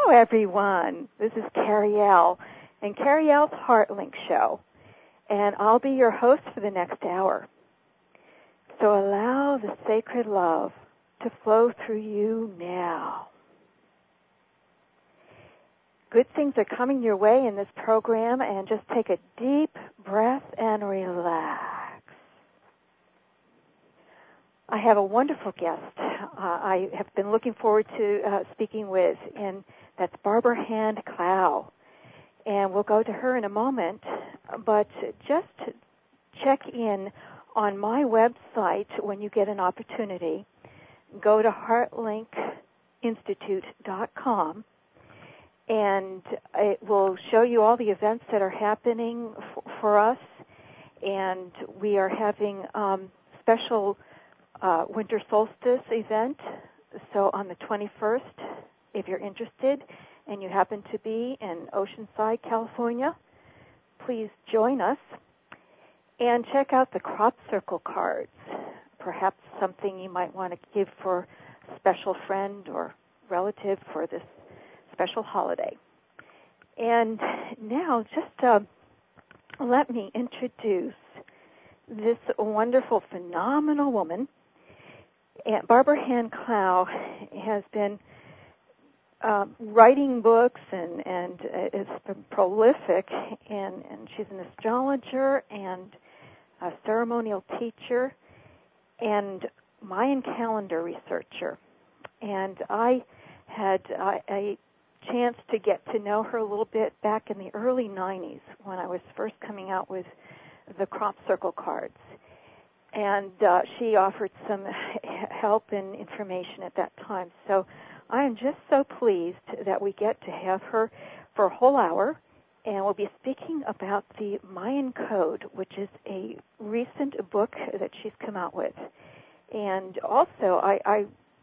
everyone. This is Carrie L. and Carrie L's HeartLink Show, and I'll be your host for the next hour. So allow the sacred love to flow through you now. Good things are coming your way in this program, and just take a deep breath and relax. I have a wonderful guest I have been looking forward to speaking with, and that's Barbara Hand Clow. And we'll go to her in a moment, but just check in on my website when you get an opportunity. Go to heartlinkinstitute.com, and it will show you all the events that are happening for us. And we are having special winter solstice event. So on the 21st, if you're interested and you happen to be in Oceanside, California, please join us and check out the crop circle cards. Perhaps something you might want to give for a special friend or relative for this special holiday. And now just let me introduce this wonderful, phenomenal woman. Barbara Hand Clow has been writing books and is prolific, and she's an astrologer and a ceremonial teacher and Mayan calendar researcher. And I had a chance to get to know her a little bit back in the early 90s when I was first coming out with the crop circle cards. And she offered some help and information at that time. So I am just so pleased that we get to have her for a whole hour, and we'll be speaking about the Mayan Code, which is a recent book that she's come out with. And also, I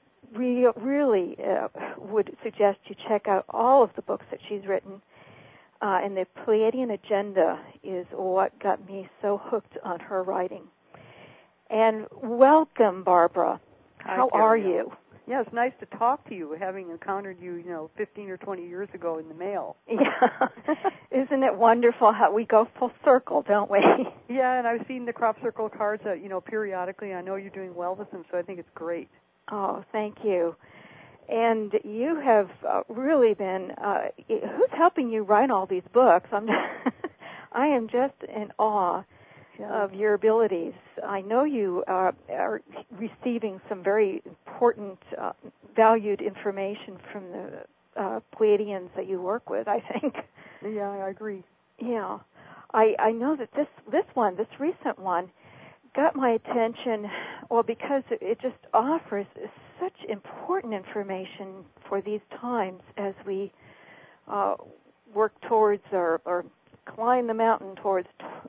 really would suggest you check out all of the books that she's written. And the Pleiadian Agenda is what got me so hooked on her writing. And welcome, Barbara. How are you? Yeah, it's nice to talk to you, having encountered you, 15 or 20 years ago in the mail. Yeah. Isn't it wonderful how we go full circle, don't we? Yeah, and I've seen the crop circle cards, periodically. I know you're doing well with them, so I think it's great. Oh, thank you. And you have really been, who's helping you write all these books? I am just in awe of your abilities. I know you are receiving some very important, valued information from the Pleiadians that you work with, I think. Yeah, I agree. Yeah. I know that this recent one, got my attention, well, because it just offers such important information for these times as we work towards or climb the mountain towards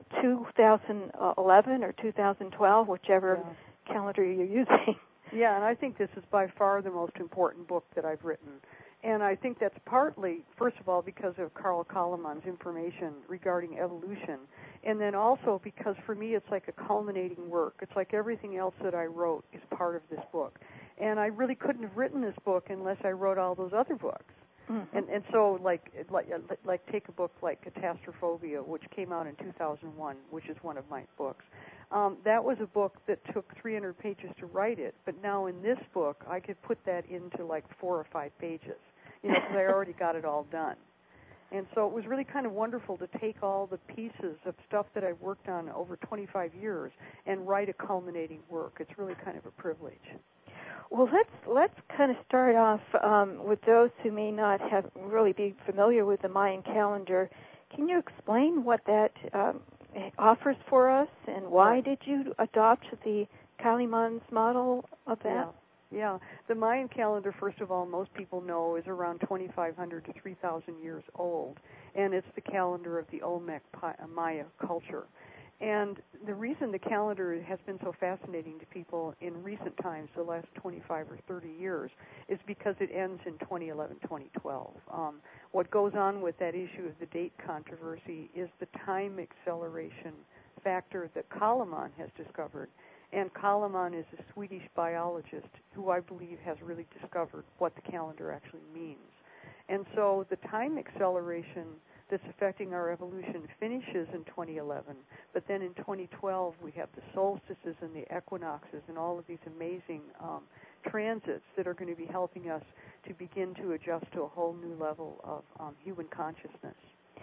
2011 or 2012, whichever calendar you're using. Yeah, and I think this is by far the most important book that I've written. And I think that's partly, first of all, because of Carl Kalaman's information regarding evolution, and then also because for me it's like a culminating work. It's like everything else that I wrote is part of this book. And I really couldn't have written this book unless I wrote all those other books. Mm-hmm. And so like take a book like Catastrophobia, which came out in 2001, which is one of my books. That was a book that took 300 pages to write it, but now in this book I could put that into like 4 or 5 pages, because I already got it all done. And so it was really kind of wonderful to take all the pieces of stuff that I've worked on over 25 years and write a culminating work. It's really kind of a privilege. Well, let's kind of start off with those who may not have really be familiar with the Mayan calendar. Can you explain what that offers for us, and why did you adopt the Kalaman's model of that? Yeah. The Mayan calendar, first of all, most people know is around 2,500 to 3,000 years old, and it's the calendar of the Olmec Maya culture. And the reason the calendar has been so fascinating to people in recent times, the last 25 or 30 years, is because it ends in 2011, 2012. What goes on with that issue of the date controversy is the time acceleration factor that Kalaman has discovered. And Kalaman is a Swedish biologist who I believe has really discovered what the calendar actually means. And so the time acceleration that's affecting our evolution finishes in 2011, but then in 2012 we have the solstices and the equinoxes and all of these amazing transits that are going to be helping us to begin to adjust to a whole new level of human consciousness.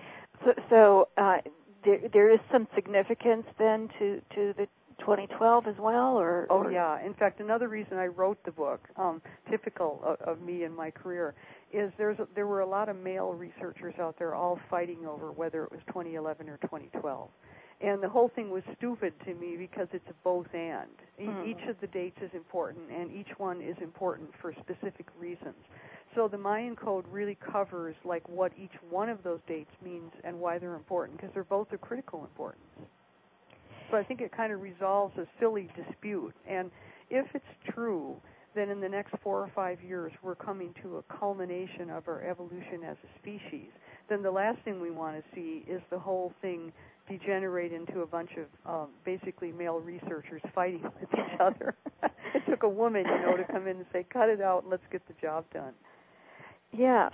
So there is some significance then to the 2012 as well, or? Oh yeah. In fact, another reason I wrote the book, typical of me and my career, is there were a lot of male researchers out there all fighting over whether it was 2011 or 2012. And the whole thing was stupid to me because it's a both and. Each of the dates is important, and each one is important for specific reasons. So the Mayan code really covers like what each one of those dates means and why they're important, because they're both of critical importance. So I think it kind of resolves a silly dispute. And if it's true, then in the next 4 or 5 years we're coming to a culmination of our evolution as a species, then the last thing we want to see is the whole thing degenerate into a bunch of basically male researchers fighting with each other. It took a woman, to come in and say, cut it out and let's get the job done. Yes,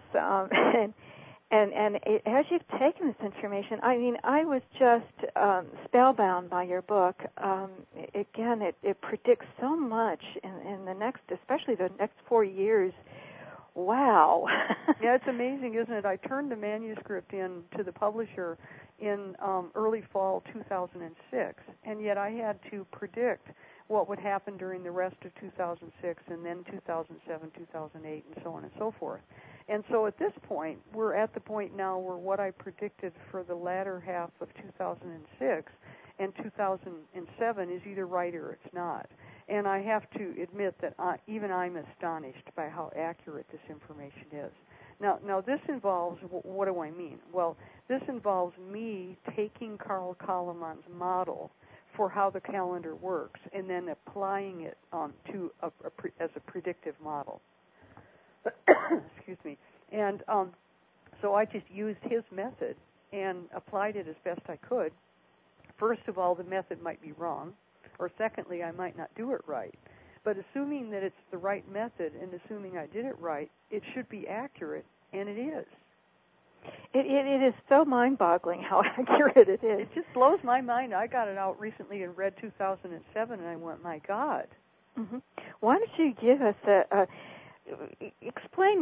and as you've taken this information, I mean, I was just spellbound by your book. Again, it predicts so much in the next, especially the next 4 years. Wow. Yeah, it's amazing, isn't it? I turned the manuscript in to the publisher in early fall 2006, and yet I had to predict what would happen during the rest of 2006 and then 2007, 2008, and so on and so forth. And so at this point, we're at the point now where what I predicted for the latter half of 2006 and 2007 is either right or it's not. And I have to admit that even I'm astonished by how accurate this information is. Now this involves, what do I mean? Well, this involves me taking Carl Kalaman's model for how the calendar works and then applying it as a predictive model. Excuse me. And so I just used his method and applied it as best I could. First of all, the method might be wrong, or secondly, I might not do it right. But assuming that it's the right method and assuming I did it right, it should be accurate, and it is. It is so mind-boggling how accurate it is. It just blows my mind. I got it out recently and read 2007, and I went, my God. Mm-hmm. Why don't you give us explain,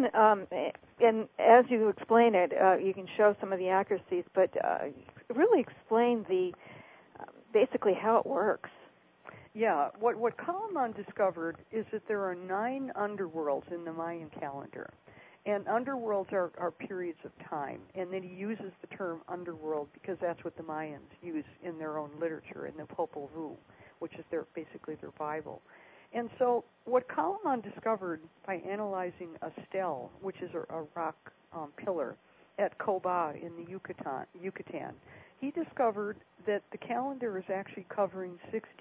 and as you explain it, you can show some of the accuracies, but really explain basically how it works. Yeah, what Kalaman discovered is that there are 9 underworlds in the Mayan calendar. And underworlds are periods of time. And then he uses the term underworld because that's what the Mayans use in their own literature, in the Popol Vuh, which is basically their Bible. And so what Kalaman discovered by analyzing a stele, which is a rock pillar at Coba in the Yucatan, he discovered that the calendar is actually covering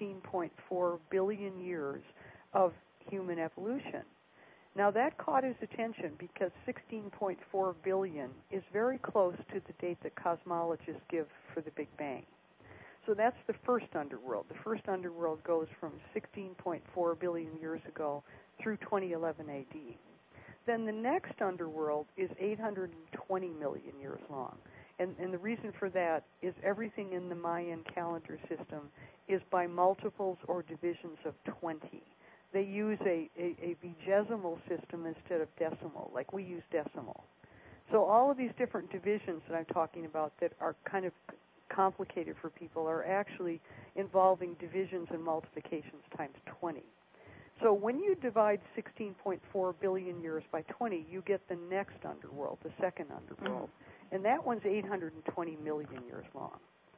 16.4 billion years of human evolution. Now that caught his attention because 16.4 billion is very close to the date that cosmologists give for the Big Bang. So that's the first underworld. The first underworld goes from 16.4 billion years ago through 2011 AD. Then the next underworld is 820 million years long. And the reason for that is everything in the Mayan calendar system is by multiples or divisions of 20. They use a vigesimal system instead of decimal, like we use decimal. So all of these different divisions that I'm talking about that are kind of complicated for people are actually involving divisions and multiplications times 20. So when you divide 16.4 billion years by 20, you get the next underworld, the second underworld. And that one's 820 million years long.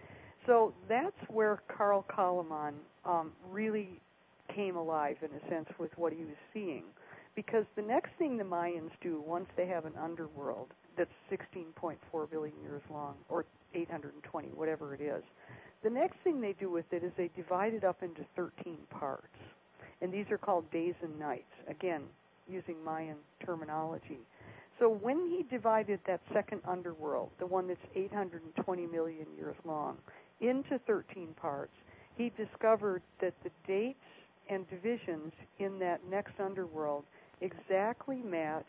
So that's where Carl Kalaman really came alive, in a sense, with what he was seeing. Because the next thing the Mayans do, once they have an underworld that's 16.4 billion years long, or 820, whatever it is, the next thing they do with it is they divide it up into 13 parts. And these are called days and nights, again, using Mayan terminology. So when he divided that second underworld, the one that's 820 million years long, into 13 parts, he discovered that the dates and divisions in that next underworld exactly match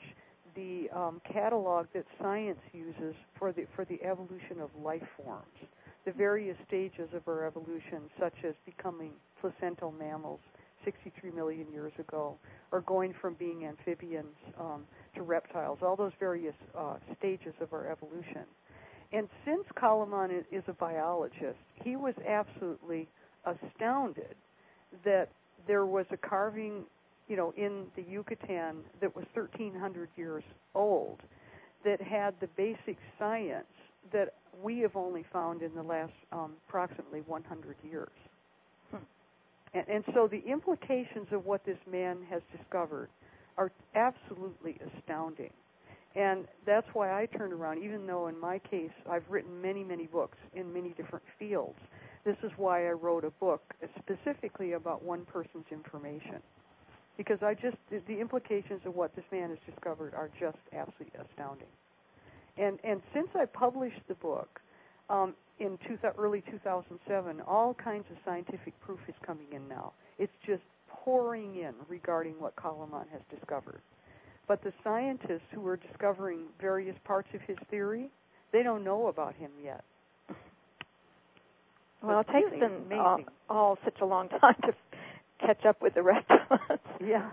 the catalog that science uses for the evolution of life forms, the various stages of our evolution, such as becoming placental mammals 63 million years ago, or going from being amphibians to reptiles, all those various stages of our evolution. And since Kalaman is a biologist, he was absolutely astounded that there was a carving, in the Yucatan that was 1,300 years old that had the basic science that we have only found in the last approximately 100 years. And so the implications of what this man has discovered are absolutely astounding. And that's why I turned around, even though in my case I've written many, many books in many different fields. This is why I wrote a book specifically about one person's information. Because the implications of what this man has discovered are just absolutely astounding. And since I published the book in early 2007, all kinds of scientific proof is coming in now. It's just pouring in regarding what Kalaman has discovered. But the scientists who are discovering various parts of his theory, they don't know about him yet. Well, it takes them all such a long time to catch up with the rest of us. Yeah.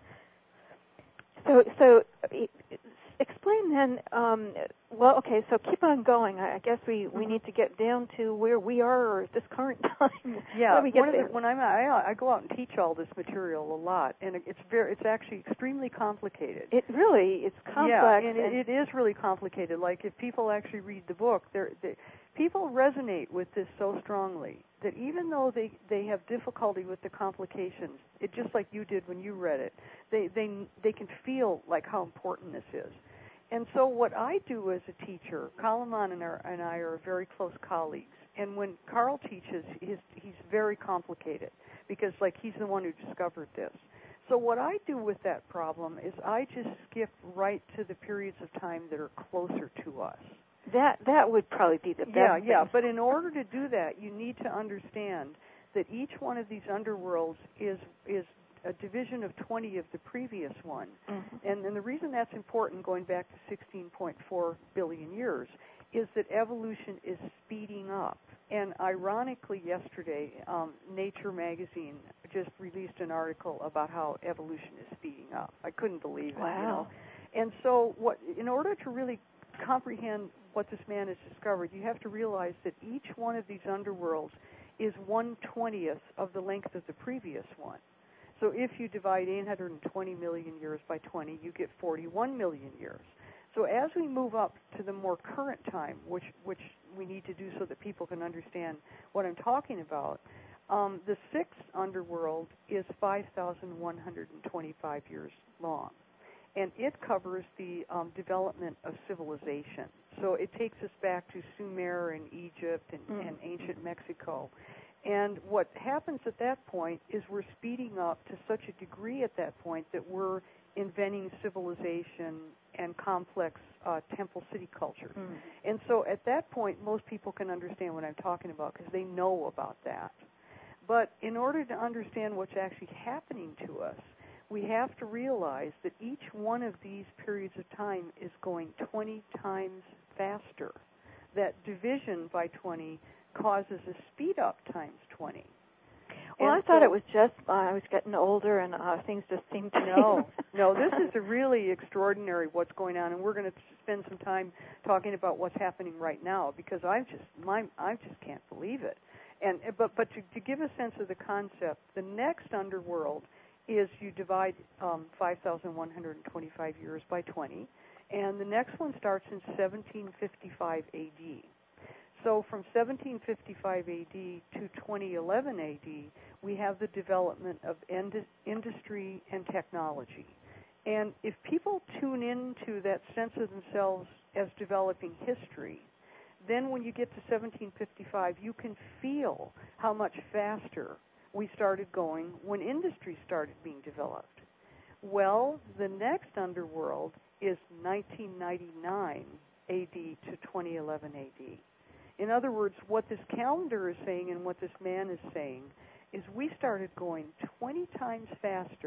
So explain then, so keep on going. I guess we need to get down to where we are at this current time. Yeah, I go out and teach all this material a lot, and it's actually extremely complicated. It's complex. Yeah, and it is really complicated. Like if people actually read the book, people resonate with this so strongly that even though they have difficulty with the complications, it just like you did when you read it, they can feel like how important this is. And so what I do as a teacher, Kalaman and I are very close colleagues. And when Carl teaches, he's very complicated because he's the one who discovered this. So what I do with that problem is I just skip right to the periods of time that are closer to us. That would probably be the best thing. Yeah, but in order to do that, you need to understand that each one of these underworlds is a division of 20 of the previous one. Mm-hmm. And the reason that's important, going back to 16.4 billion years, is that evolution is speeding up. And ironically, yesterday, Nature magazine just released an article about how evolution is speeding up. I couldn't believe it. Wow. And so in order to really comprehend what this man has discovered, you have to realize that each one of these underworlds is 1/20th of the length of the previous one. So if you divide 820 million years by 20, you get 41 million years. So as we move up to the more current time, which we need to do so that people can understand what I'm talking about, the sixth underworld is 5,125 years long. And it covers the development of civilization. So it takes us back to Sumer and Egypt and ancient Mexico. And what happens at that point is we're speeding up to such a degree at that point that we're inventing civilization and complex temple city culture. And so at that point, most people can understand what I'm talking about because they know about that. But in order to understand what's actually happening to us, we have to realize that each one of these periods of time is going 20 times faster. That division by 20 causes a speed up times 20. Well, I thought it was just I was getting older and things just seemed to... No, this is really extraordinary what's going on, and we're going to spend some time talking about what's happening right now because I just can't believe it. But to give a sense of the concept, the next underworld is you divide 5,125 years by 20, and the next one starts in 1755 A.D. So from 1755 A.D. to 2011 A.D., we have the development of industry and technology. And if people tune into that sense of themselves as developing history, then when you get to 1755, you can feel how much faster we started going when industry started being developed. Well, the next underworld is 1999 A.D. to 2011 A.D. In other words, what this calendar is saying and what this man is saying is we started going 20 times faster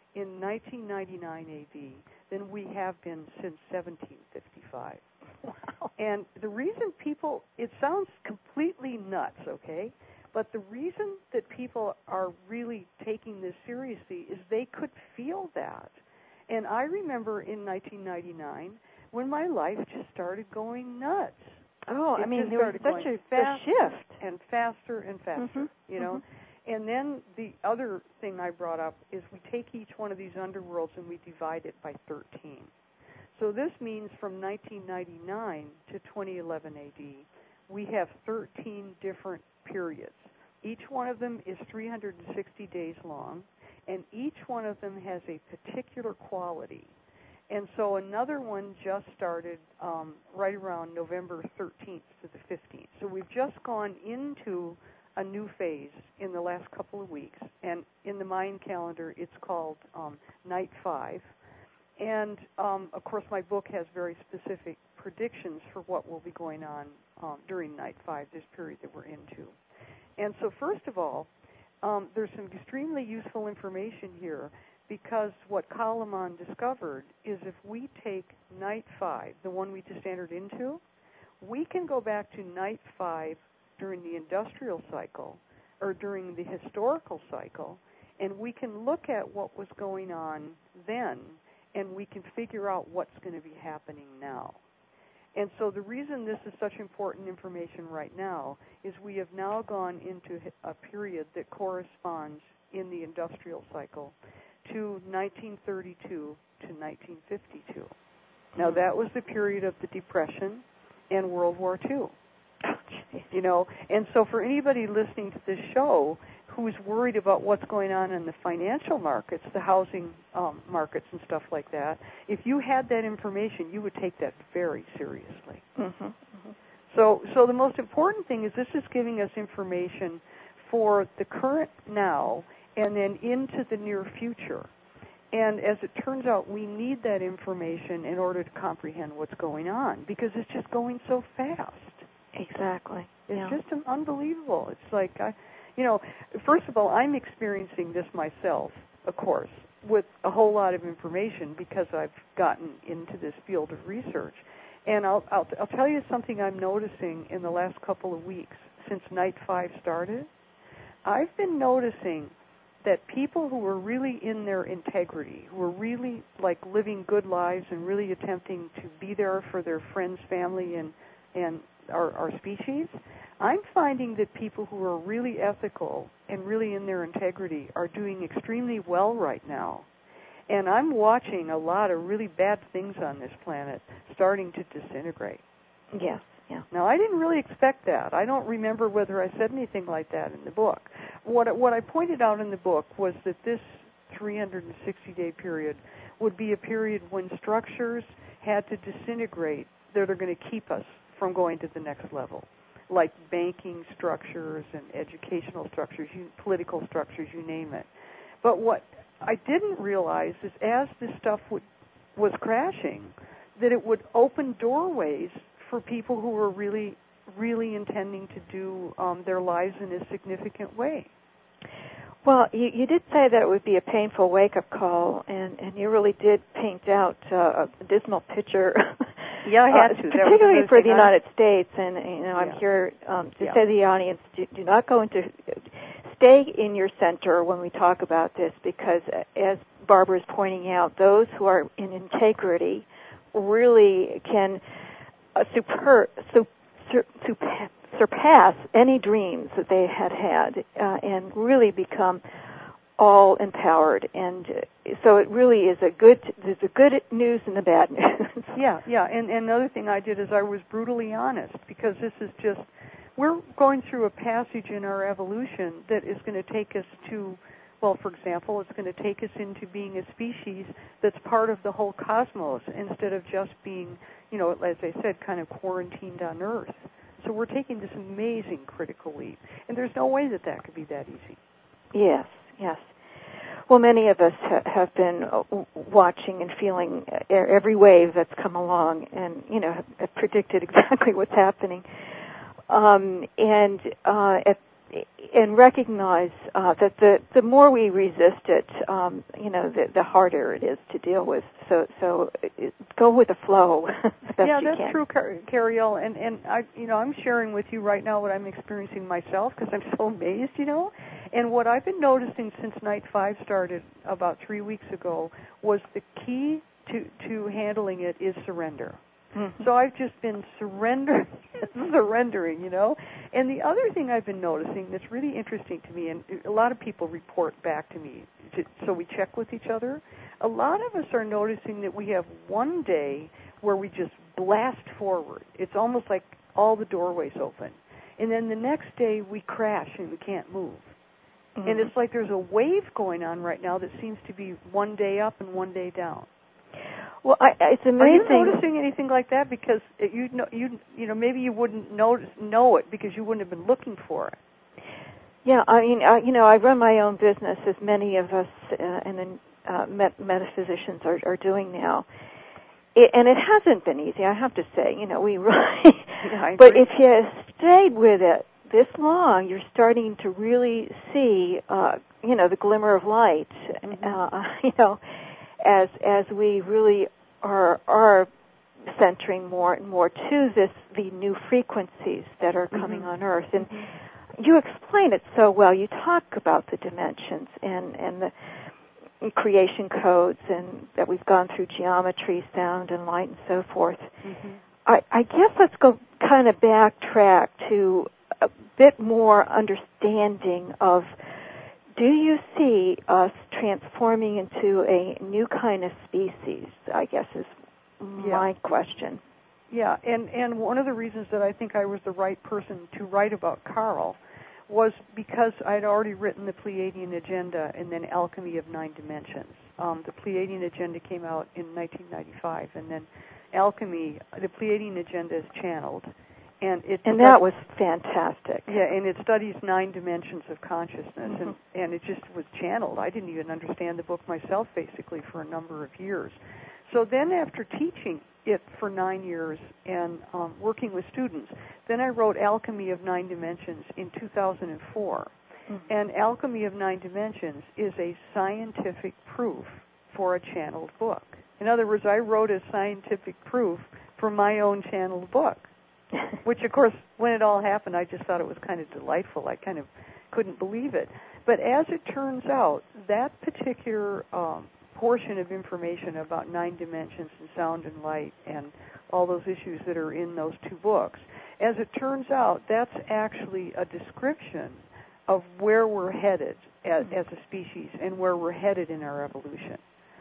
in 1999 AD than we have been since 1755. Wow. And the reason people, it sounds completely nuts, okay? But the reason that people are really taking this seriously is they could feel that. And I remember in 1999 when my life just started going nuts. Oh, I mean, there was such a shift. And faster and faster, you know. And then the other thing I brought up is we take each one of these underworlds and we divide it by 13. So this means from 1999 to 2011 AD, we have 13 different periods. Each one of them is 360 days long, and each one of them has a particular quality. And so another one just started right around November 13th to the 15th. So we've just gone into a new phase in the last couple of weeks. And in the Mayan calendar, it's called Night 5. And, of course, my book has very specific predictions for what will be going on during Night 5, this period that we're into. And so, first of all, there's some extremely useful information here, because what Kalaman discovered is if we take Night 5, the one we just entered into, we can go back to Night 5 during the industrial cycle or during the historical cycle, and we can look at what was going on then, and we can figure out what's going to be happening now. And so the reason this is such important information right now is we have now gone into a period that corresponds in the industrial cycle to 1932 to 1952. Now, that was the period of the Depression and World War II. You know, and so for anybody listening to this show who's worried about what's going on in the financial markets, the housing markets and stuff like that, if you had that information, you would take that very seriously. So the most important thing is this is giving us information for the current now and then into the near future. And as it turns out, we need that information in order to comprehend what's going on, because it's just going so fast. Exactly. It's just unbelievable. It's like, first of all, I'm experiencing this myself, of course, with a whole lot of information because I've gotten into this field of research. And I'll tell you something I'm noticing in the last couple of weeks since Night 5 started. I've been noticing that people who are really in their integrity, who are really like living good lives and really attempting to be there for their friends, family, and our species, I'm finding that people who are really ethical and really in their integrity are doing extremely well right now. And I'm watching a lot of really bad things on this planet starting to disintegrate. Yes, yeah. Now, I didn't really expect that. I don't remember whether I said anything like that in the book. What I pointed out in the book was that this 360-day period would be a period when structures had to disintegrate that are going to keep us from going to the next level, like banking structures and educational structures, political structures, you name it. But what I didn't realize is as this stuff was crashing, that it would open doorways for people who were really, really intending to do their lives in a significant way. Well, you did say that it would be a painful wake-up call, and you really did paint out a dismal picture. Yeah, I had to. Particularly for the United States, and I'm here to say to the audience, do not go into, stay in your center when we talk about this, because as Barbara is pointing out, those who are in integrity really can surpass any dreams that they had and really become all empowered. And so it really is there's a good news and the bad news. Yeah. And another thing I did is I was brutally honest, because this is just, we're going through a passage in our evolution that is going to take us to, well, for example, it's going to take us into being a species that's part of the whole cosmos instead of just being, as I said, kind of quarantined on Earth. So we're taking this amazing critical leap. And there's no way that could be that easy. Yes. Well, many of us have been watching and feeling every wave that's come along and, have predicted exactly what's happening. And at and recognize that the more we resist it, the harder it is to deal with. So go with the flow. Yeah, that's true, Cariel. And I'm sharing with you right now what I'm experiencing myself because I'm so amazed, And what I've been noticing since Night 5 started about 3 weeks ago was the key to handling it is surrender. Mm-hmm. So I've just been surrendering, And the other thing I've been noticing that's really interesting to me, and a lot of people report back to me, so we check with each other. A lot of us are noticing that we have one day where we just blast forward. It's almost like all the doorways open. And then the next day we crash and we can't move. Mm-hmm. And it's like there's a wave going on right now that seems to be one day up and one day down. Well, it's amazing. Are you noticing anything like that? Because maybe you wouldn't know it because you wouldn't have been looking for it. Yeah, I mean, I run my own business, as many of us metaphysicians are doing now, and it hasn't been easy. I have to say, we really. Yeah, but if you stayed with it this long, you're starting to really see, the glimmer of light. Mm-hmm. As we really are centering more and more to the new frequencies that are coming mm-hmm. on Earth. And mm-hmm. you explain it so well. You talk about the dimensions and the creation codes, and that we've gone through geometry, sound, and light, and so forth. Mm-hmm. I guess let's go kind of backtrack to a bit more understanding of, do you see us transforming into a new kind of species, I guess is my question. Yeah, and one of the reasons that I think I was the right person to write about Carl was because I'd already written the Pleiadian Agenda and then Alchemy of Nine Dimensions. The Pleiadian Agenda came out in 1995, and then Alchemy, the Pleiadian Agenda is channeled. And that was fantastic. Yeah, and it studies 9 dimensions of consciousness, mm-hmm. and it just was channeled. I didn't even understand the book myself, basically, for a number of years. So then after teaching it for 9 years and working with students, then I wrote Alchemy of 9 Dimensions in 2004. Mm-hmm. And Alchemy of 9 Dimensions is a scientific proof for a channeled book. In other words, I wrote a scientific proof for my own channeled book. Which, of course, when it all happened, I just thought it was kind of delightful. I kind of couldn't believe it. But as it turns out, that particular portion of information about 9 dimensions and sound and light and all those issues that are in those 2 books, as it turns out, that's actually a description of where we're headed as a species and where we're headed in our evolution.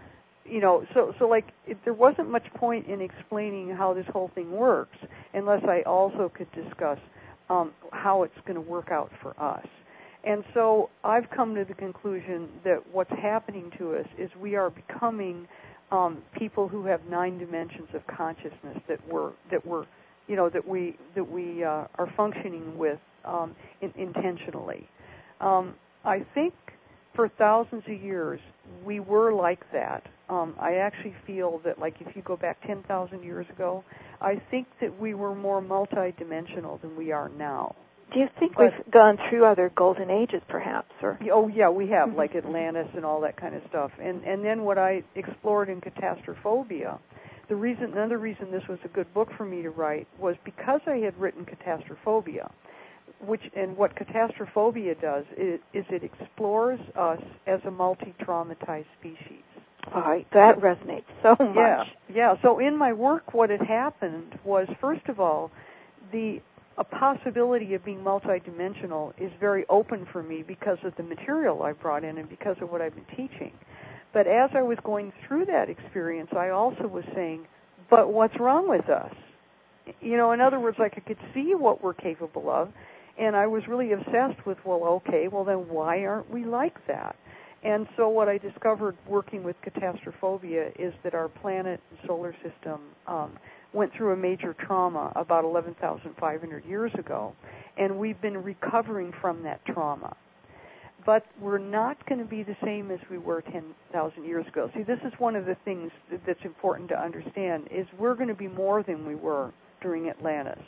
There wasn't much point in explaining how this whole thing works unless I also could discuss how it's going to work out for us. And so I've come to the conclusion that what's happening to us is we are becoming people who have 9 dimensions of consciousness that we are functioning with intentionally. I think for thousands of years we were like that. I actually feel that, like, if you go back 10,000 years ago, I think that we were more multidimensional than we are now. Do you think we've gone through other golden ages, perhaps? Or? Oh, yeah, we have, like Atlantis and all that kind of stuff. And then what I explored in Catastrophobia, another reason this was a good book for me to write was because I had written Catastrophobia, what Catastrophobia does is it explores us as a multi-traumatized species. All right, that resonates so much. Yeah. So in my work, what had happened was, first of all, a possibility of being multidimensional is very open for me because of the material I brought in and because of what I've been teaching. But as I was going through that experience, I also was saying, but what's wrong with us? In other words, like, I could see what we're capable of, and I was really obsessed with, then why aren't we like that? And so what I discovered working with Catastrophobia is that our planet and solar system went through a major trauma about 11,500 years ago, and we've been recovering from that trauma. But we're not going to be the same as we were 10,000 years ago. See, this is one of the things that's important to understand, is we're going to be more than we were during Atlantis.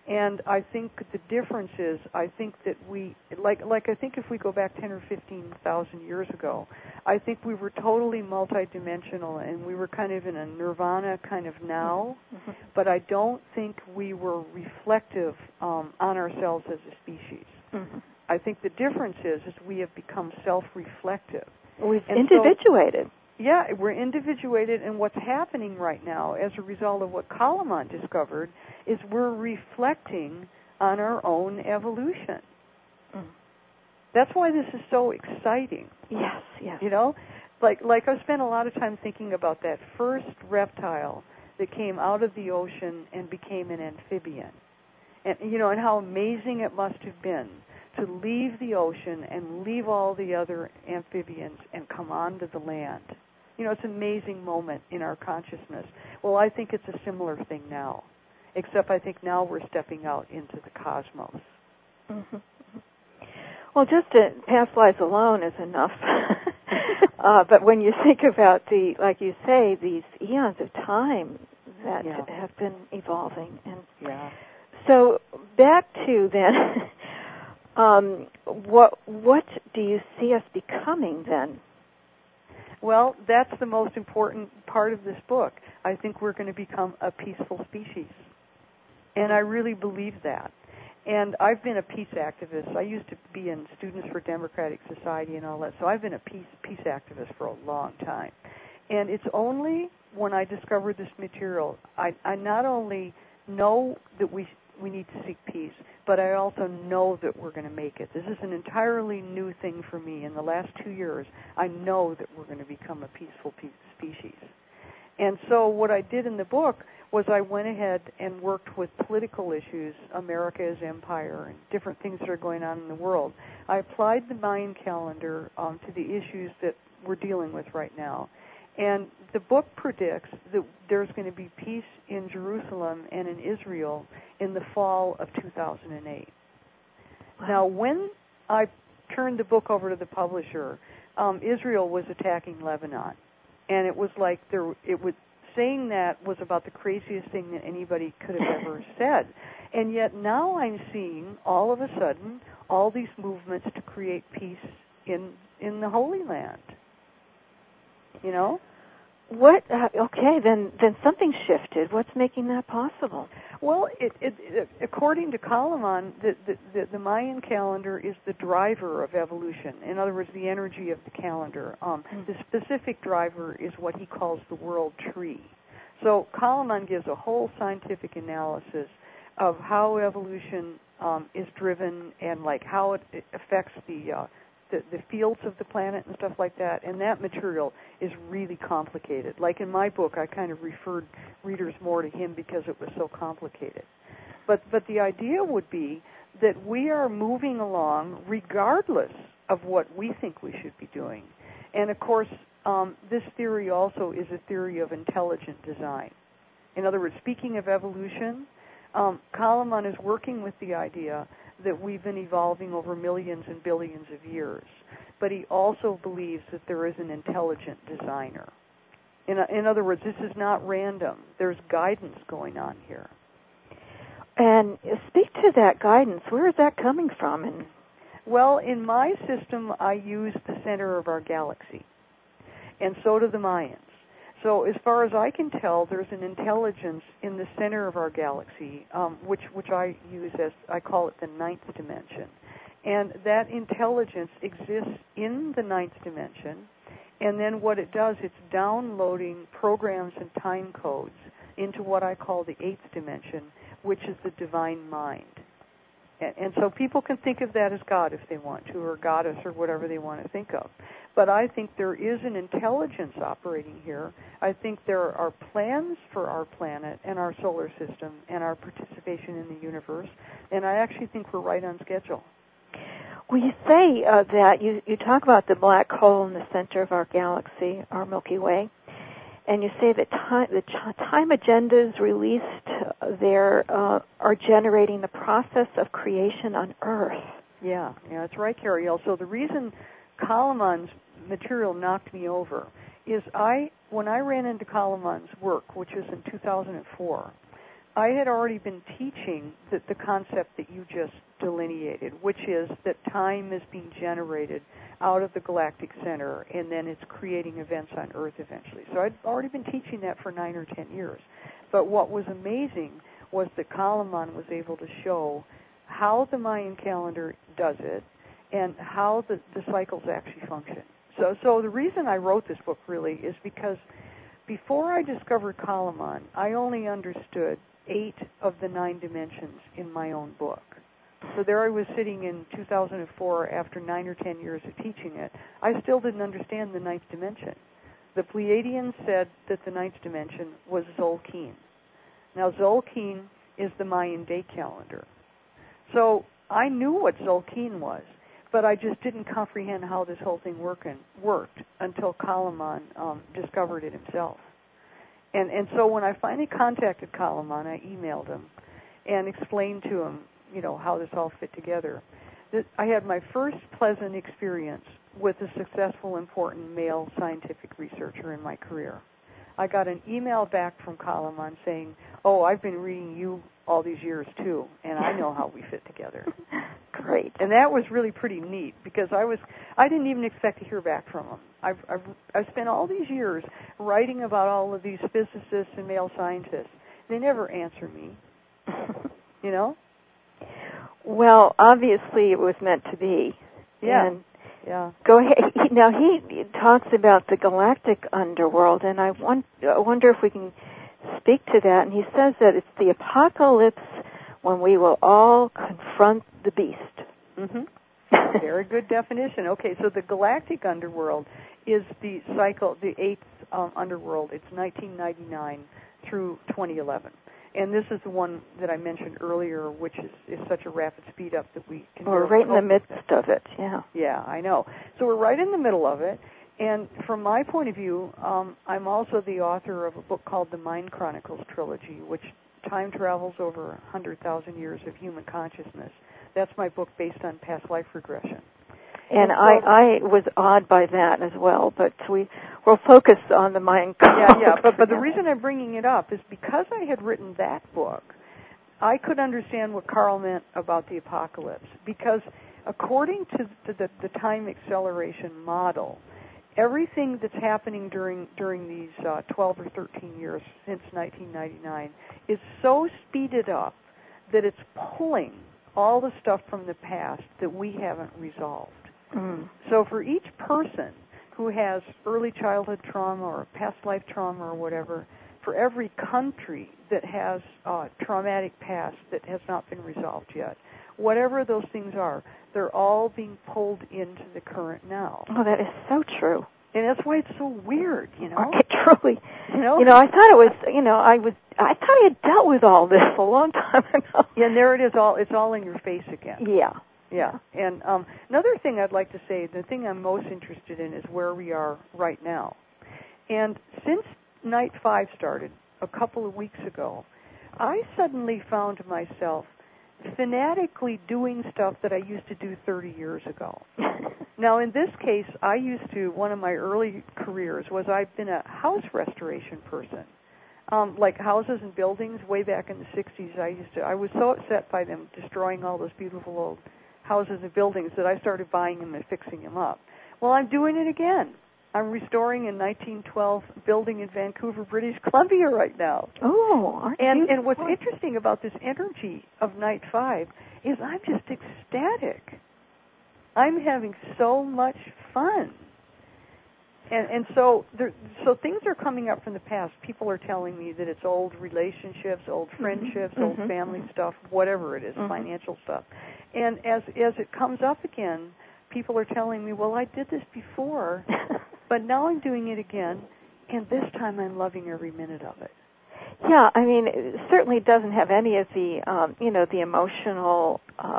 And I think the difference is, I think that we, I think if we go back 10 or 15,000 years ago, I think we were totally multidimensional, and we were kind of in a nirvana kind of now, but I don't think we were reflective on ourselves as a species. I think the difference is we have become self-reflective. We've individuated. Yeah, we're individuated, and what's happening right now as a result of what Kalaman discovered is we're reflecting on our own evolution. That's why this is so exciting. Yes, yes. You know, like I've spent a lot of time thinking about that first reptile that came out of the ocean and became an amphibian. And, you know, and how amazing it must have been to leave the ocean and leave all the other amphibians and come onto the land. You know, it's an amazing moment in our consciousness. Well, I think it's a similar thing now, except I think now we're stepping out into the cosmos. Well, just to pass lives alone is enough. But when you think about like you say, these eons of time that have been evolving. And so back to then, what do you see us becoming then? Well, that's the most important part of this book. I think we're going to become a peaceful species. And I really believe that. And I've been a peace activist. I used to be in Students for Democratic Society and all that, so I've been a peace activist for a long time. And it's only when I discovered this material, I not only know that we need to seek peace, but I also know that we're going to make it. This is an entirely new thing for me. In the last 2 years, I know that we're going to become a peaceful species. And so what I did in the book was I went ahead and worked with political issues, America as empire, and different things that are going on in the world. I applied the Mayan calendar to the issues that we're dealing with right now. And the book predicts that there's going to be peace in Jerusalem and in Israel in the fall of 2008. Wow. Now, when I turned the book over to the publisher, Israel was attacking Lebanon. And it was like saying that was about the craziest thing that anybody could have ever said. And yet now I'm seeing, all of a sudden, all these movements to create peace in the Holy Land. You know? What? Okay, then something shifted. What's making that possible? Well, according to Kalaman, the Mayan calendar is the driver of evolution. In other words, the energy of the calendar. The specific driver is what he calls the world tree. So Kalaman gives a whole scientific analysis of how evolution is driven and like how it affects the fields of the planet and stuff like that, and that material is really complicated. Like in my book, I kind of referred readers more to him because it was so complicated. But the idea would be that we are moving along regardless of what we think we should be doing. And of course, this theory also is a theory of intelligent design. In other words, speaking of evolution, Kalaman is working with the idea that we've been evolving over millions and billions of years. But he also believes that there is an intelligent designer. In other words, this is not random. There's guidance going on here. And speak to that guidance. Where is that coming from? Well, in my system, I use the center of our galaxy. And so do the Mayans. So as far as I can tell, there's an intelligence in the center of our galaxy, which I use as, I call it the ninth dimension. And that intelligence exists in the ninth dimension. And then what it does, it's downloading programs and time codes into what I call the eighth dimension, which is the divine mind. And so people can think of that as God if they want to, or goddess, or whatever they want to think of. But I think there is an intelligence operating here. I think there are plans for our planet and our solar system and our participation in the universe, and I actually think we're right on schedule. Well, you say that you talk about the black hole in the center of our galaxy, our Milky Way, and you say that the time agendas released there are generating the process of creation on Earth. Yeah, that's right, Cariel. So the reason Kalaman's material knocked me over is when I ran into Kalaman's work, which was in 2004, I had already been teaching the concept that you just delineated, which is that time is being generated out of the galactic center, and then it's creating events on Earth eventually. So I'd already been teaching that for 9 or 10 years. But what was amazing was that Kalaman was able to show how the Mayan calendar does it and how the cycles actually function. So the reason I wrote this book really is because before I discovered Kalaman, I only understood 8 of the 9 dimensions in my own book. So there I was sitting in 2004 after 9 or 10 years of teaching it. I still didn't understand the 9th dimension. The Pleiadians said that the 9th dimension was Tzolk'in. Now Tzolk'in is the Mayan day calendar. So I knew what Tzolk'in was, but I just didn't comprehend how this whole thing worked until Kalaman discovered it himself. And so when I finally contacted Kalaman, I emailed him and explained to him, how this all fit together. I had my first pleasant experience with a successful, important male scientific researcher in my career. I got an email back from Kalaman saying, "Oh, I've been reading you all these years too, and I know how we fit together." Great. And that was really pretty neat because I didn't even expect to hear back from him. I've spent all these years writing about all of these physicists and male scientists. They never answer me. Well, obviously it was meant to be. Yeah. And yeah. Go ahead. Now he talks about the galactic underworld, and I wonder if we can speak to that. And he says that it's the apocalypse when we will all confront the beast. Mm-hmm. Very good definition. Okay, so the galactic underworld is the cycle, the 8th underworld. It's 1999 through 2011. And this is the one that I mentioned earlier, which is such a rapid speed up that we can... We're right in the midst of it, yeah. Yeah, I know. So we're right in the middle of it. And from my point of view, I'm also the author of a book called the Mind Chronicles Trilogy, which time travels over 100,000 years of human consciousness. That's my book based on past life regression. And so, I was awed by that as well, but we'll focus on the Mind Chronicles. Yeah, but the reason I'm bringing it up is because I had written that book, I could understand what Carl meant about the apocalypse. Because according to the time acceleration model, everything that's happening during these 12 or 13 years since 1999 is so speeded up that it's pulling all the stuff from the past that we haven't resolved. Mm. So for each person who has early childhood trauma or past life trauma or whatever, for every country that has traumatic past that has not been resolved yet, whatever those things are, they're all being pulled into the current now. Oh, that is so true. And that's why it's so weird, It truly, I thought it was, I thought I had dealt with all this a long time ago. Yeah, and there it is, it's all in your face again. Yeah. Yeah, and another thing I'd like to say, the thing I'm most interested in is where we are right now. And since Night 5 started a couple of weeks ago, I suddenly found myself fanatically doing stuff that I used to do 30 years ago. Now, in this case, one of my early careers was I've been a house restoration person. Like houses and buildings, way back in the 60s, I was so upset by them destroying all those beautiful old houses and buildings that I started buying them and fixing them up. Well, I'm doing it again. I'm restoring a 1912 building in Vancouver, British Columbia right now. Oh, and what's interesting about this energy of Night 5 is I'm just ecstatic. I'm having so much fun. And so things are coming up from the past. People are telling me that it's old relationships, old friendships, old family stuff, whatever it is, financial stuff. And as it comes up again, people are telling me, well, I did this before, but now I'm doing it again, and this time I'm loving every minute of it. Yeah, I mean, it certainly doesn't have any of the, the emotional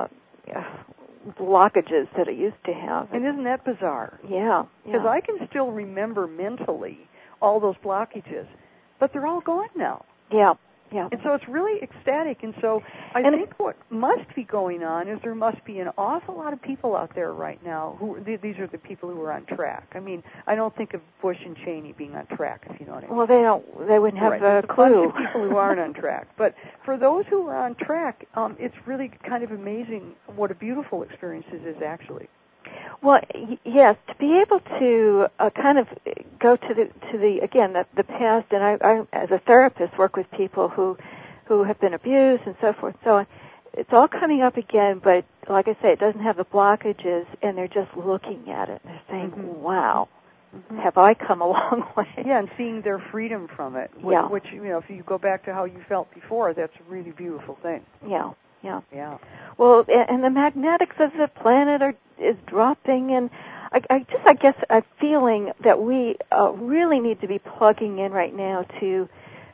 blockages that it used to have. And isn't that bizarre? Yeah. Because I can still remember mentally all those blockages, but they're all gone now. Yeah. Yeah. And so it's really ecstatic. And so I think what must be going on is there must be an awful lot of people out there right now these are the people who are on track. I mean, I don't think of Bush and Cheney being on track, if you know what I mean. Well, they wouldn't have a clue. There's a bunch of people who aren't on track. But for those who are on track, it's really kind of amazing what a beautiful experience it is actually. Well, yes, to be able to kind of go to the past, and I as a therapist work with people who have been abused and so forth. So it's all coming up again, but like I say, it doesn't have the blockages, and they're just looking at it. They're saying, "Wow, have I come a long way?" Yeah, and seeing their freedom from it. Yeah. Which if you go back to how you felt before, that's a really beautiful thing. Yeah. Yeah. Well, and the magnetics of the planet is dropping, and I guess I'm feeling that we really need to be plugging in right now to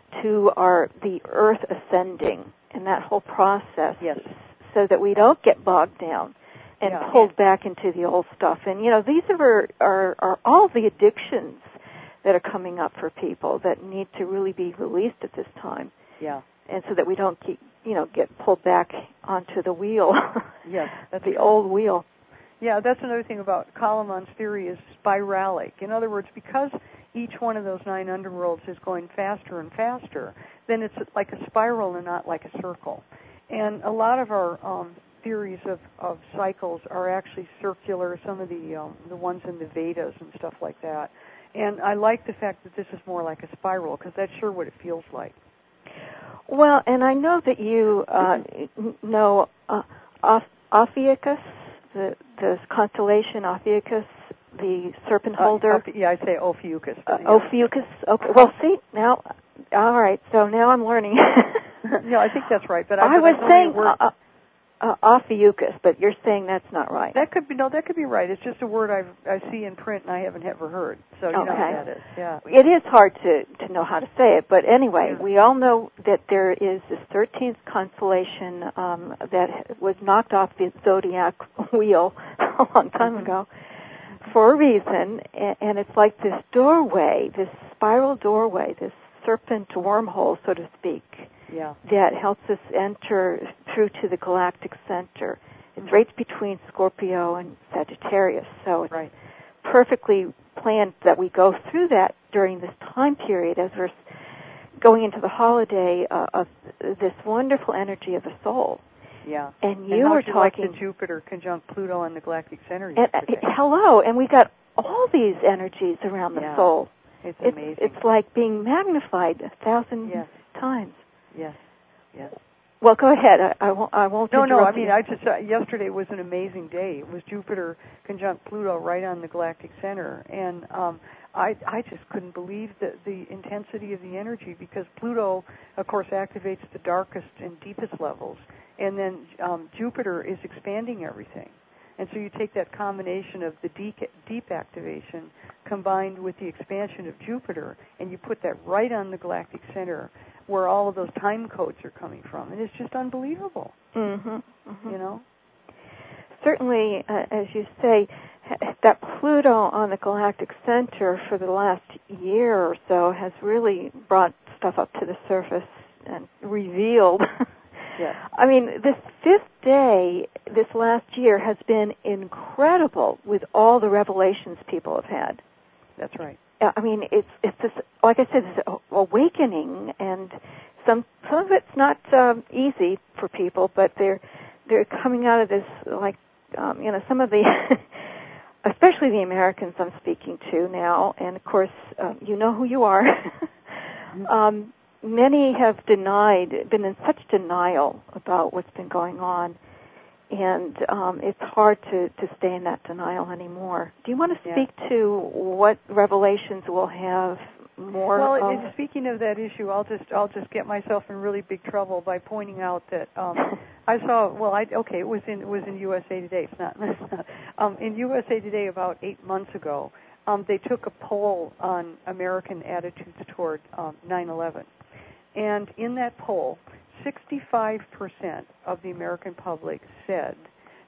the Earth ascending and that whole process, yes, so that we don't get bogged down and pulled back into the old stuff. And these are all the addictions that are coming up for people that need to really be released at this time. Yeah. And so that we don't get pulled back onto the wheel. Yes, that's the old wheel. Yeah, that's another thing about Kalaman's theory is spiralic. In other words, because each one of those 9 underworlds is going faster and faster, then it's like a spiral and not like a circle. And a lot of our theories of cycles are actually circular, some of the ones in the Vedas and stuff like that. And I like the fact that this is more like a spiral, because that's sure what it feels like. Well, and I know that you know Ophiuchus, the constellation Ophiuchus, the serpent holder. I say Ophiuchus. Ophiuchus. Okay. Well, see now. All right. So now I'm learning. Yeah, I think that's right. But I was saying Ophiuchus, but you're saying that's not right. That could be right. It's just a word I see in print and I haven't ever heard. So you know what that is. Yeah. It is hard to know how to say it, but anyway, we all know that there is this 13th constellation that was knocked off the zodiac wheel a long time ago for a reason, and it's like this doorway, this spiral doorway, this serpent wormhole, so to speak. Yeah. That helps us enter through to the galactic center. It's right between Scorpio and Sagittarius, so it's perfectly planned that we go through that during this time period as we're going into the holiday of this wonderful energy of the soul. Yeah. And you were talking like the Jupiter conjunct Pluto in the galactic center. Hello, and we got all these energies around the soul. It's amazing. It's like being magnified 1,000 times. Yes. Well, go ahead. I won't. No. I mean, I just yesterday was an amazing day. It was Jupiter conjunct Pluto right on the galactic center, and I just couldn't believe the intensity of the energy, because Pluto, of course, activates the darkest and deepest levels, and then Jupiter is expanding everything. And so you take that combination of the deep activation combined with the expansion of Jupiter, and you put that right on the galactic center, where all of those time codes are coming from, and it's just unbelievable. Certainly, as you say, that Pluto on the galactic center for the last year or so has really brought stuff up to the surface and revealed. Yes. I mean, this 5th day, this last year, has been incredible with all the revelations people have had. That's right. I mean, it's this, like I said, this awakening, and some of it's not easy for people, but they're coming out of this some of the, especially the Americans I'm speaking to now, and of course you know who you are. Many have been in such denial about what's been going on, and it's hard to stay in that denial anymore. Do you want to speak to what revelations we'll have more? Well, speaking of that issue, I'll just get myself in really big trouble by pointing out that I saw. Well, it was in USA Today. It's not in USA Today about 8 months ago. They took a poll on American attitudes toward 9/11, and in that poll, 65% of the American public said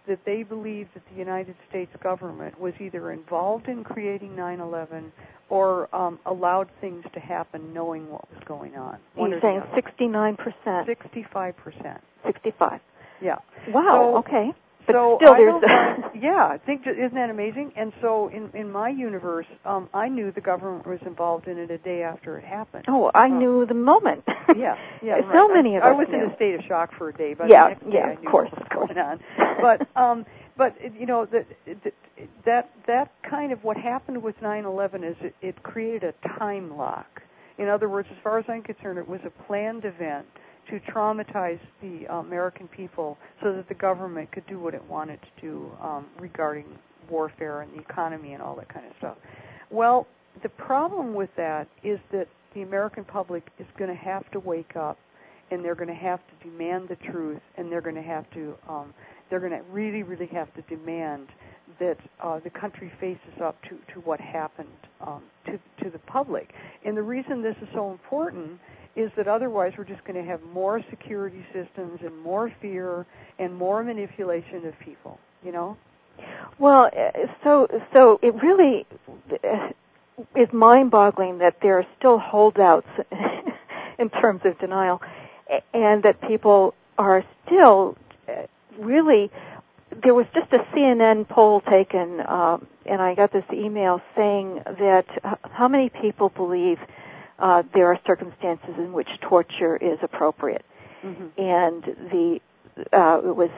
that they believed that the United States government was either involved in creating 9/11 or allowed things to happen knowing what was going on. You're saying 69%? 65%. 65. Yeah. Wow, okay. But so still there's... yeah, isn't that amazing? And so in my universe, I knew the government was involved in it a day after it happened. Oh, I knew the moment. Yeah. So many of us I was knew. in a state of shock for a day, but yeah, the next day I knew what was going on. But you know, that kind of what happened with 9/11 is it created a time lock. In other words, as far as I'm concerned, it was a planned event to traumatize the American people so that the government could do what it wanted to do regarding warfare and the economy and all that kind of stuff. Well, the problem with that is that the American public is going to have to wake up, and they're going to have to demand the truth, and they're going to have to really, really have to demand that the country faces up to what happened to the public. And the reason this is so important is that otherwise we're just going to have more security systems and more fear and more manipulation of people, you know? Well, so it really is mind-boggling that there are still holdouts in terms of denial, and that people are still really... There was just a CNN poll taken, and I got this email saying that how many people believe there are circumstances in which torture is appropriate. Mm-hmm. And it was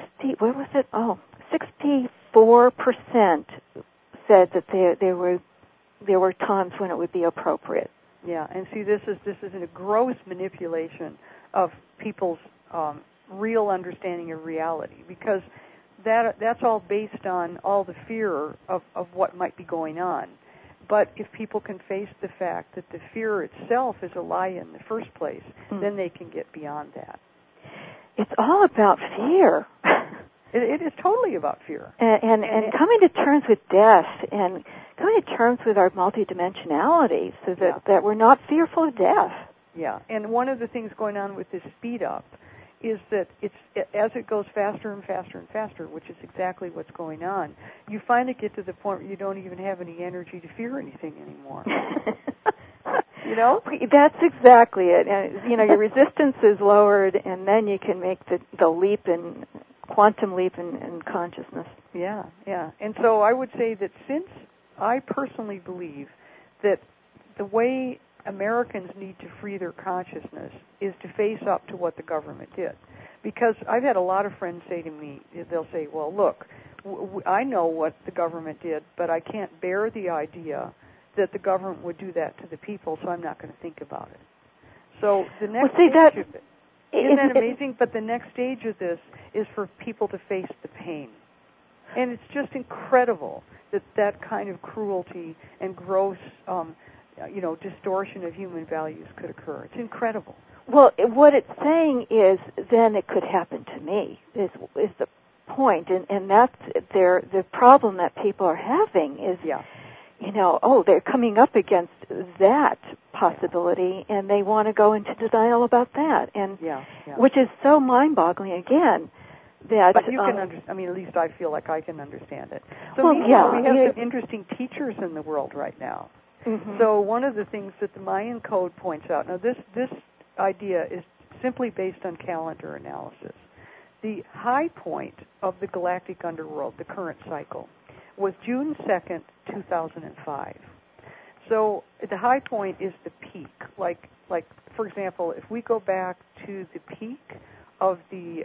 64% said that there were times when it would be appropriate. Yeah, and see, this is a gross manipulation of people's real understanding of reality, because that's all based on all the fear of what might be going on. But if people can face the fact that the fear itself is a lie in the first place, then they can get beyond that. It's all about fear. It is totally about fear. And coming to terms with death and coming to terms with our multidimensionality so that we're not fearful of death. Yeah, and one of the things going on with this speed up is that as it goes faster and faster and faster, which is exactly what's going on, you finally get to the point where you don't even have any energy to fear anything anymore. You know? That's exactly it. And, you know, your resistance is lowered, and then you can make the leap in quantum leap in consciousness. Yeah. And so I would say that since I personally believe that the way Americans need to free their consciousness is to face up to what the government did. Because I've had a lot of friends say to me, they'll say, well, look, I know what the government did, but I can't bear the idea that the government would do that to the people, so I'm not going to think about it. So the next stage of it, isn't that amazing? But the next stage of this is for people to face the pain. And it's just incredible that kind of cruelty and gross distortion of human values could occur. It's incredible. Well, what it's saying is then it could happen to me, is the point. And that's the problem that people are having is, they're coming up against that possibility, and they want to go into denial about that. And which is so mind-boggling, again, that... But you can understand, at least I feel like I can understand it. So we have some interesting teachers in the world right now. Mm-hmm. So one of the things that the Mayan Code points out, now this idea is simply based on calendar analysis. The high point of the galactic underworld, the current cycle, was June 2nd, 2005. So the high point is the peak. Like for example, if we go back to the peak of the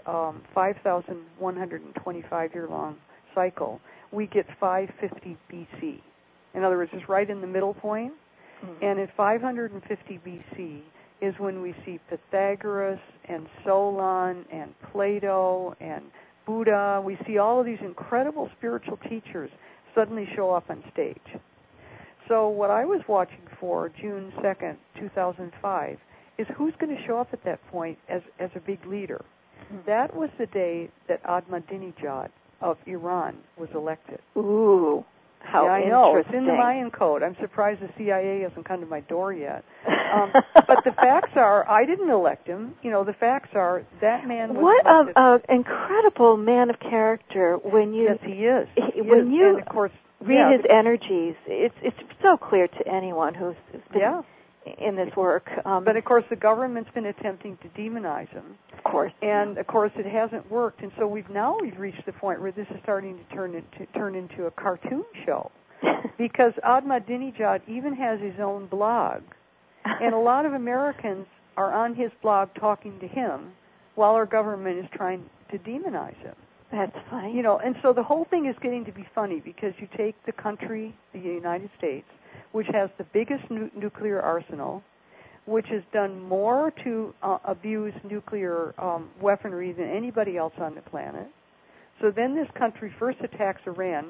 5,125-year-long cycle, we get 550 BC. In other words, it's right in the middle point. Mm-hmm. And at 550 BC is when we see Pythagoras and Solon and Plato and Buddha. We see all of these incredible spiritual teachers suddenly show up on stage. So what I was watching for, June 2nd, 2005, is who's going to show up at that point as a big leader. Mm-hmm. That was the day that Ahmadinejad of Iran was elected. Ooh. How I know. It's in the Mayan code. I'm surprised the CIA hasn't come to my door yet. But the facts are, I didn't elect him. The facts are that man was elected. What an incredible man of character. When you, yes, he is. When you and of course, read his energies, it's so clear to anyone who's been in this work. But of course, the government's been attempting to demonize him. Of course. And of course, it hasn't worked. And so we've reached the point where this is starting to turn into a cartoon show, because Ahmadinejad even has his own blog, and a lot of Americans are on his blog talking to him, while our government is trying to demonize him. That's funny. And so the whole thing is getting to be funny, because you take the country, the United States, which has the biggest nuclear arsenal, which has done more to abuse nuclear weaponry than anybody else on the planet. So then this country first attacks Iraq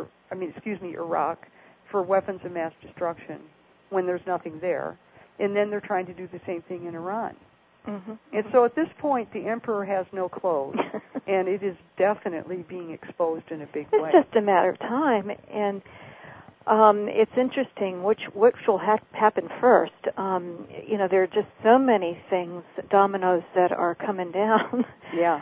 for weapons of mass destruction when there's nothing there. And then they're trying to do the same thing in Iran. Mm-hmm. And so at this point, the emperor has no clothes, and it is definitely being exposed in a big way. It's just a matter of time, and it's interesting which will happen first. There are just so many things, dominoes that are coming down. Yeah.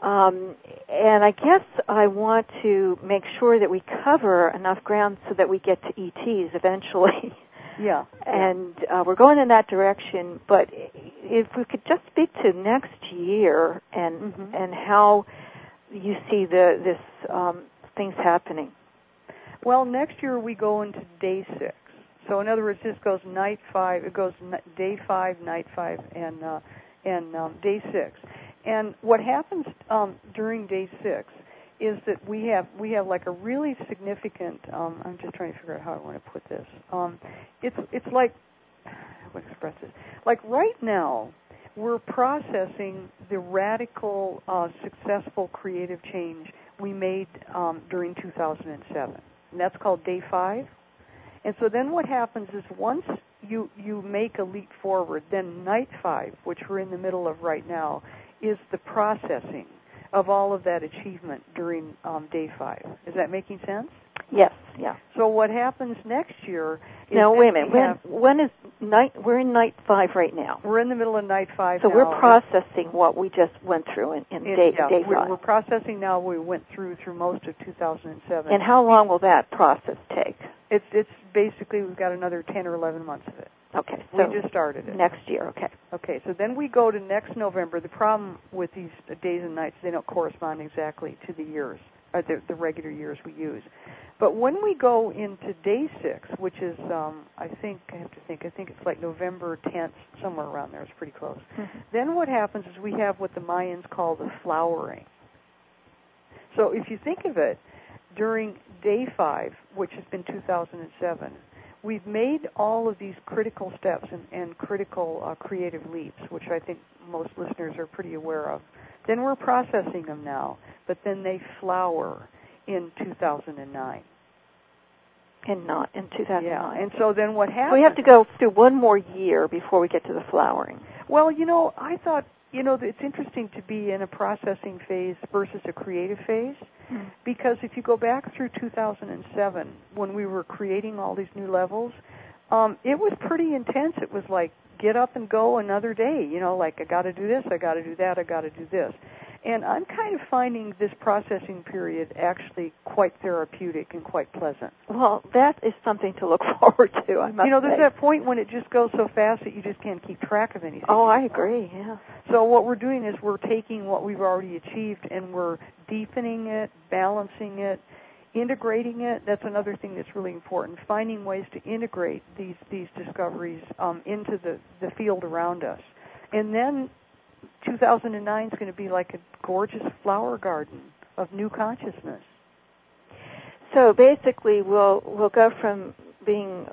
And I guess I want to make sure that we cover enough ground so that we get to ETs eventually. Yeah. And we're going in that direction, but if we could just speak to next year and and how you see this things happening. Well, next year we go into day 6. So in other words, this goes night 5. It goes day 5, night 5, and day 6. And what happens during day 6 is that we have like a really significant. I'm just trying to figure out how I want to put this. It's like, how do I express this? Like right now, we're processing the radical, successful creative change we made during 2007. And that's called day 5. And so then what happens is once you make a leap forward, then night 5, which we're in the middle of right now, is the processing of all of that achievement during day 5. Is that making sense? Yes, yeah. So what happens next year is... Now, wait a minute. When is night... We're in night 5 right now. We're in the middle of night 5 so now. We're processing what we just went through in day 5. We're processing now what we went through most of 2007. And how long will that process take? It's basically, we've got another 10 or 11 months of it. Okay, so we just started it. Next year, okay. Okay, so then we go to next November. The problem with these days and nights, they don't correspond exactly to the years, the regular years we use. But when we go into day 6, which is, I think it's like November 10th, somewhere around there. It's pretty close. Mm-hmm. Then what happens is we have what the Mayans call the flowering. So if you think of it, during day 5, which has been 2007, we've made all of these critical steps and critical creative leaps, which I think most listeners are pretty aware of. Then we're processing them now, but then they flower in 2009. In 2009. Yeah, and so then what happens... So we have to go through one more year before we get to the flowering. Well, I thought, it's interesting to be in a processing phase versus a creative phase, because if you go back through 2007, when we were creating all these new levels, it was pretty intense. It was like, get up and go another day, like I got to do this, I got to do that, I got to do this. And I'm kind of finding this processing period actually quite therapeutic and quite pleasant. Well, that is something to look forward to, I must say. There's that point when it just goes so fast that you just can't keep track of anything. Oh, I agree, yeah. So what we're doing is we're taking what we've already achieved and we're deepening it, balancing it, integrating it. That's another thing that's really important, finding ways to integrate these discoveries into the field around us. And then 2009 is going to be like a gorgeous flower garden of new consciousness. So basically, we'll go from being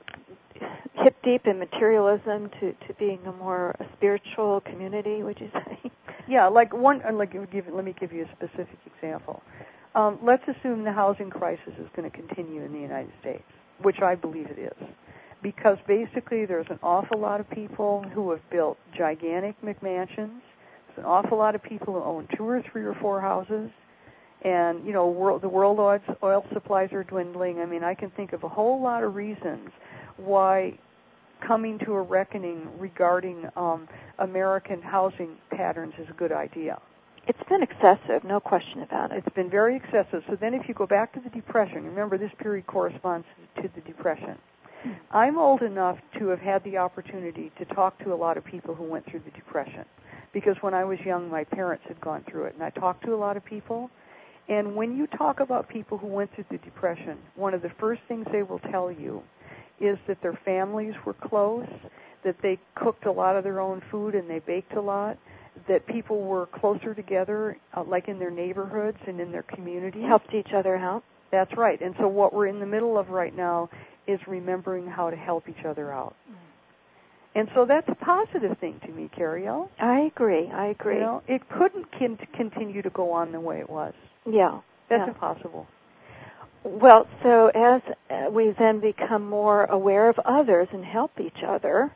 hip deep in materialism to being a more spiritual community. Would you say? Yeah, let me give you a specific example. Let's assume the housing crisis is going to continue in the United States, which I believe it is. Because basically there's an awful lot of people who have built gigantic McMansions. There's an awful lot of people who own 2 or 3 or 4 houses. And, the world oil supplies are dwindling. I mean, I can think of a whole lot of reasons why coming to a reckoning regarding American housing patterns is a good idea. It's been excessive, no question about it. It's been very excessive. So then if you go back to the Depression, remember this period corresponds to the Depression. I'm old enough to have had the opportunity to talk to a lot of people who went through the Depression, because when I was young, my parents had gone through it, and I talked to a lot of people. And when you talk about people who went through the Depression, one of the first things they will tell you is that their families were close, that they cooked a lot of their own food and they baked a lot, that people were closer together, like in their neighborhoods and in their communities. Helped each other out. That's right. And so what we're in the middle of right now is remembering how to help each other out. And so that's a positive thing to me, Cariel. I agree. It couldn't continue to go on the way it was. Yeah. That's impossible. Well, so as we then become more aware of others and help each other,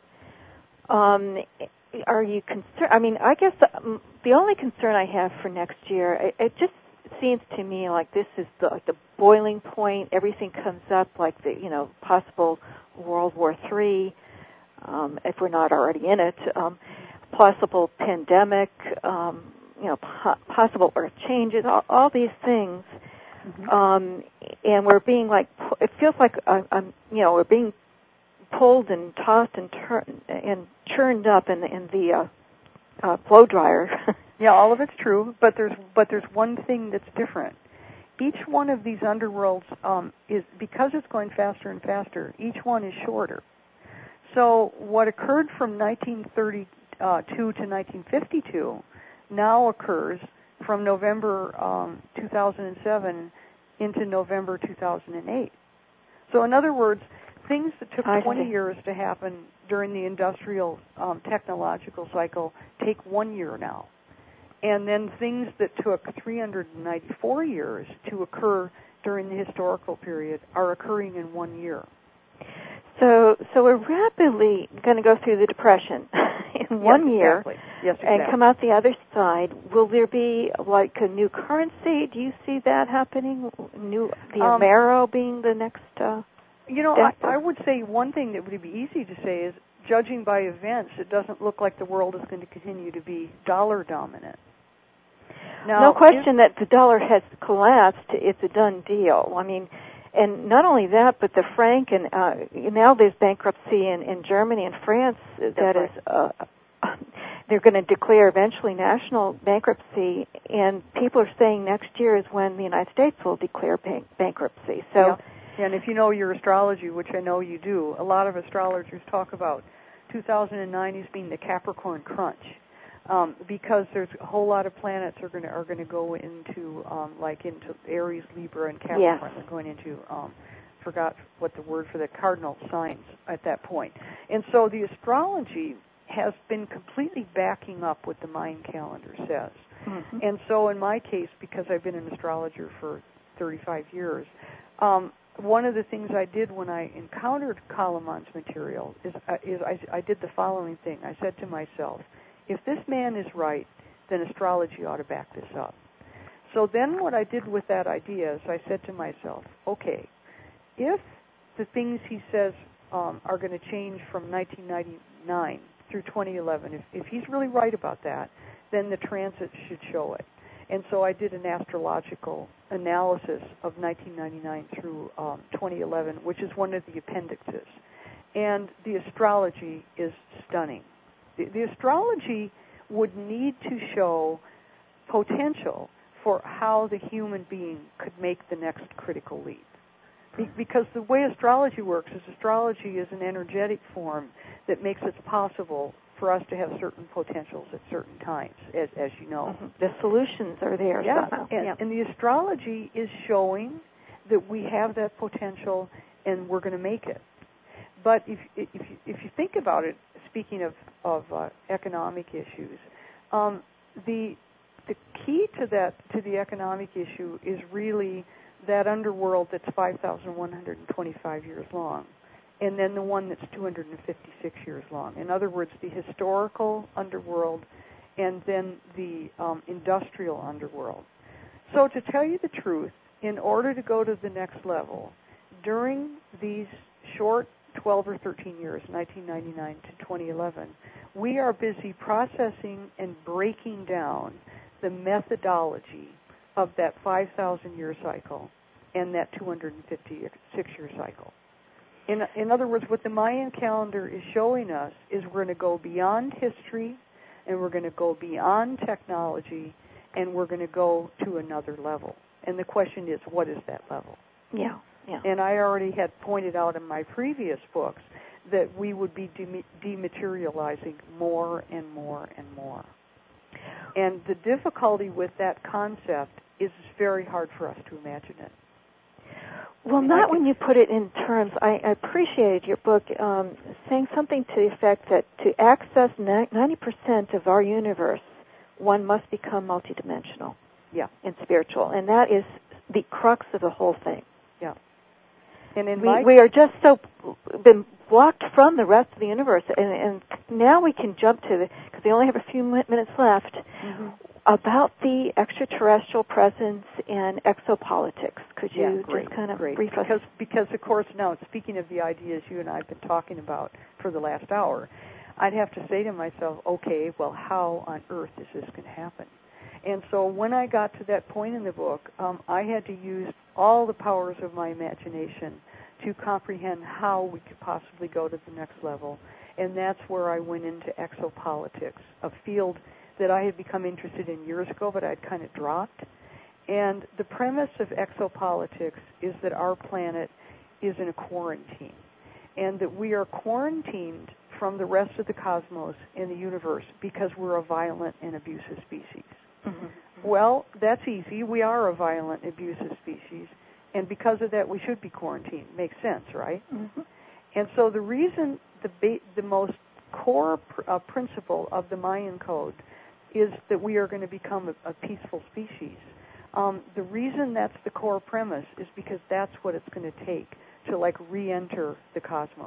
are you concerned? I mean, I guess the only concern I have for next year, it just seems to me like this is the boiling point. Everything comes up like the possible World War III, if we're not already in it, possible pandemic, possible earth changes, all these things. Mm-hmm. And we're being it feels like we're being pulled and tossed and churned up in the blow dryer. Yeah, all of it's true, but there's one thing that's different. Each one of these underworlds is, because it's going faster and faster, each one is shorter. So what occurred from 1932 to 1952 now occurs from November 2007 into November 2008. So in other words, things that took 20 years to happen during the industrial technological cycle take 1 year now. And then things that took 394 years to occur during the historical period are occurring in 1 year. So we're rapidly going to go through the Depression in 1 year. Exactly. Yes, exactly. And come out the other side. Will there be like a new currency? Do you see that happening? The Amero being the next I would say one thing that would be easy to say is, judging by events, it doesn't look like the world is going to continue to be dollar dominant. Now, no question that the dollar has collapsed. It's a done deal. I mean, and not only that, but the franc, and now there's bankruptcy in Germany and France. They're going to declare eventually national bankruptcy, and people are saying next year is when the United States will declare bankruptcy. So, and if you know your astrology, which I know you do, a lot of astrologers talk about 2009 as being the Capricorn crunch. Because there's a whole lot of planets are going to go into into Aries, Libra, and Capricorn. Yes. They're going into forgot what the word for the cardinal signs at that point. And so the astrology has been completely backing up what the Mayan calendar says. Mm-hmm. And so in my case, because I've been an astrologer for 35 years, one of the things I did when I encountered Kalaman's material is I did the following thing. I said to myself, if this man is right, then astrology ought to back this up. So then what I did with that idea is I said to myself, okay, if the things he says are going to change from 1999 through 2011, if he's really right about that, then the transits should show it. And so I did an astrological analysis of 1999 through 2011, which is one of the appendixes. And the astrology is stunning. The astrology would need to show potential for how the human being could make the next critical leap. Because the way astrology works is astrology is an energetic form that makes it possible for us to have certain potentials at certain times, as you know. Mm-hmm. The solutions are there. Yeah, and the astrology is showing that we have that potential and we're going to make it. But if you think about it, speaking of economic issues, the key to the economic issue is really that underworld that's 5,125 years long, and then the one that's 256 years long. In other words, the historical underworld and then the industrial underworld. So to tell you the truth, in order to go to the next level, during these short 12 or 13 years, 1999 to 2011, we are busy processing and breaking down the methodology of that 5,000-year cycle and that 256-year cycle. In other words, what the Mayan calendar is showing us is we're going to go beyond history, and we're going to go beyond technology, and we're going to go to another level. And the question is, what is that level? Yeah, yeah. And I already had pointed out in my previous books that we would be dematerializing more and more and more. And the difficulty with that concept is it's very hard for us to imagine it. Well, not when you put it in terms. I appreciated your book saying something to the effect that to access 90% of our universe, one must become multidimensional, and spiritual, and that is the crux of the whole thing. Yeah, and we are just so been blocked from the rest of the universe, and now we can jump to because we only have a few minutes left. Mm-hmm. About the extraterrestrial presence and exopolitics. Could you just kind of brief us? Because, of course, now, speaking of the ideas you and I have been talking about for the last hour, I'd have to say to myself, okay, well, how on earth is this going to happen? And so when I got to that point in the book, I had to use all the powers of my imagination to comprehend how we could possibly go to the next level. And that's where I went into exopolitics, a field that I had become interested in years ago, but I'd kind of dropped. And the premise of exopolitics is that our planet is in a quarantine, and that we are quarantined from the rest of the cosmos and the universe because we're a violent and abusive species. Mm-hmm. Well, that's easy. We are a violent, abusive species, and because of that, we should be quarantined. Makes sense, right? Mm-hmm. And so the reason the most core principle of the Mayan code is that we are going to become a peaceful species. The reason that's the core premise is because that's what it's going to take to, re-enter the cosmos.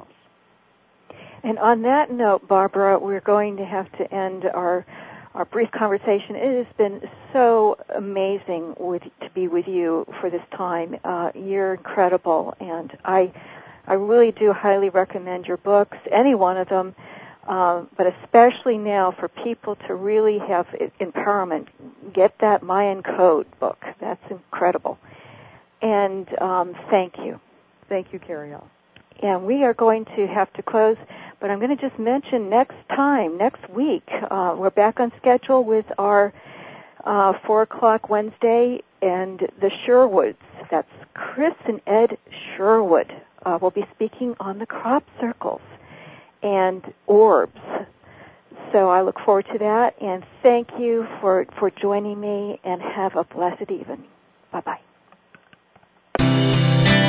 And on that note, Barbara, we're going to have to end our brief conversation. It has been so amazing to be with you for this time. You're incredible, and I really do highly recommend your books, any one of them. But especially now for people to really have empowerment, get that Mayan Code book. That's incredible. And thank you. Thank you, Cariel. And we are going to have to close, but I'm going to just mention next week, we're back on schedule with our 4 o'clock Wednesday, and the Sherwoods. That's Chris and Ed Sherwood will be speaking on the crop circles and orbs. So I look forward to that, and thank you for joining me, and have a blessed evening. Bye-bye.